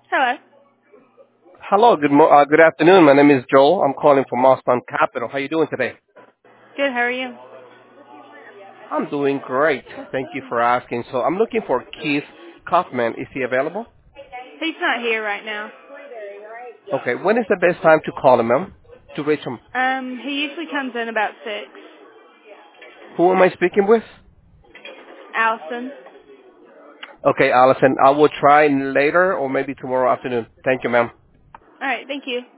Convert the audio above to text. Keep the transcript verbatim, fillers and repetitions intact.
Hello. Hello, good mo- uh, good afternoon. My name is Joel. I'm calling from Milestone Capital. How you doing today? Good, how are you? I'm doing great. Thank you for asking. So I'm looking for Keith Kaufman. Is he available? He's not here right now. Okay. When is the best time to call him, ma'am? To reach him? Um, he usually comes in about six. Who am I speaking with? Allison. Okay, Allison. I will try later or maybe tomorrow afternoon. Thank you, ma'am. All right, thank you.